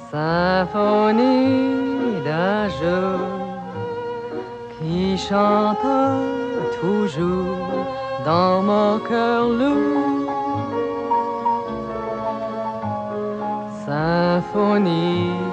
Symphonie d'un jour qui chante toujours dans mon cœur lourd. Symphonie